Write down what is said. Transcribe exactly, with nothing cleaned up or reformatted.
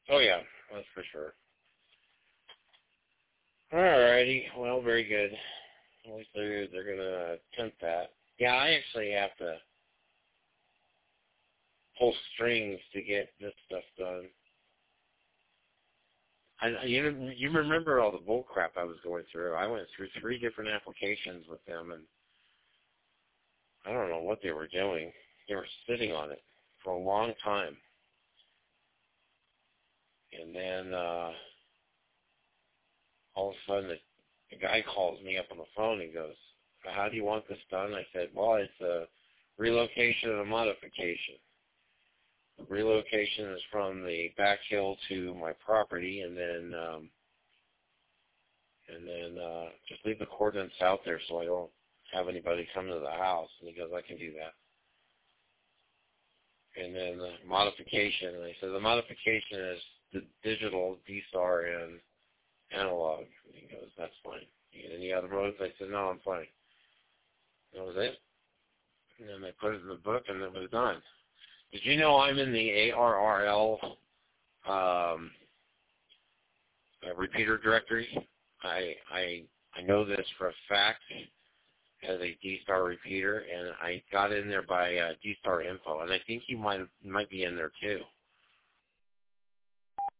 Oh yeah, that's for sure. Alrighty, well, very good. At least they're, they're going to attempt that. Yeah, I actually have to pull strings to get this stuff done. I, you you remember all the bull crap I was going through. I went through three different applications with them, and I don't know what they were doing. They were sitting on it for a long time. And then uh, all of a sudden, the, the guy calls me up on the phone and goes, how do you want this done? I said, well, it's a relocation and a modification. Relocation is from the back hill to my property, and then um, and then uh, just leave the coordinates out there so I don't have anybody come to the house. And he goes, I can do that. And then the modification, and I said, the modification is the digital, D S A R, and analog. And he goes, that's fine. You get any other modes? I said, no, I'm fine. That was it. And then they put it in the book, and it was done. Did you know I'm in the A R R L um, uh, repeater directory? I I I know this for a fact as a D S A R repeater, and I got in there by uh, D S A R info, and I think you might might be in there too.